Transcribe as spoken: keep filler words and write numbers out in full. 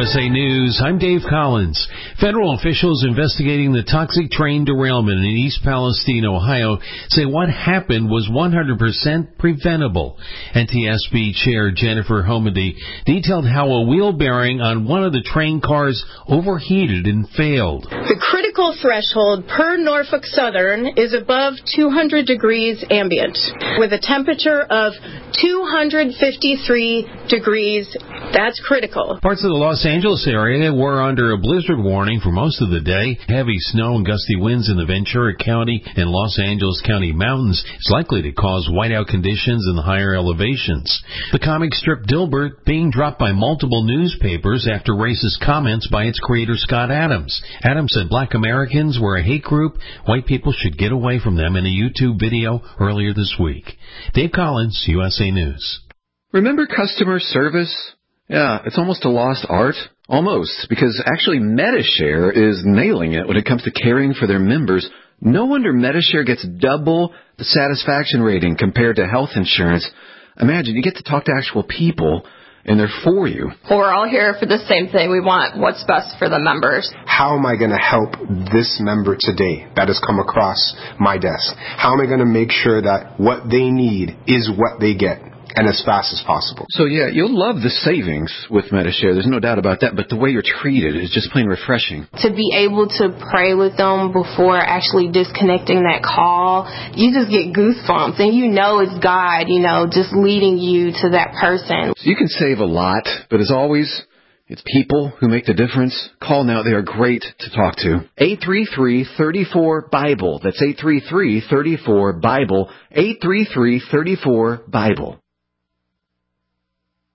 S A News, I'm Dave Collins. Federal officials investigating the toxic train derailment in East Palestine, Ohio, say what happened was one hundred percent preventable. N T S B Chair Jennifer Homendy detailed how a wheel bearing on one of the train cars overheated and failed. The critical threshold per Norfolk Southern is above two hundred degrees ambient, with a temperature of two hundred fifty-three degrees. That's critical. Parts of the Los Angeles area were under a blizzard warning for most of the day. Heavy snow and gusty winds in the Ventura County and Los Angeles County mountains is likely to cause whiteout conditions in the higher elevations. The comic strip Dilbert being dropped by multiple newspapers after racist comments by its creator Scott Adams. Adams said black Americans were a hate group. White people should get away from them in a YouTube video earlier this week. Dave Collins, U S A News. Remember customer service? Yeah, it's almost a lost art. Almost, because actually Medi-Share is nailing it when it comes to caring for their members. No wonder Medi-Share gets double the satisfaction rating compared to health insurance. Imagine, you get to talk to actual people, and they're for you. Well, we're all here for the same thing. We want what's best for the members. How am I going to help this member today that has come across my desk? How am I going to make sure that what they need is what they get, and as fast as possible? So, yeah, you'll love the savings with Medi-Share. There's no doubt about that. But the way you're treated is just plain refreshing. To be able to pray with them before actually disconnecting that call, you just get goosebumps. And you know it's God, you know, just leading you to that person. So you can save a lot. But as always, it's people who make the difference. Call now. They are great to talk to. eight three three, three four, BIBLE. That's eight three three, three four, BIBLE. eight three three, three four, BIBLE.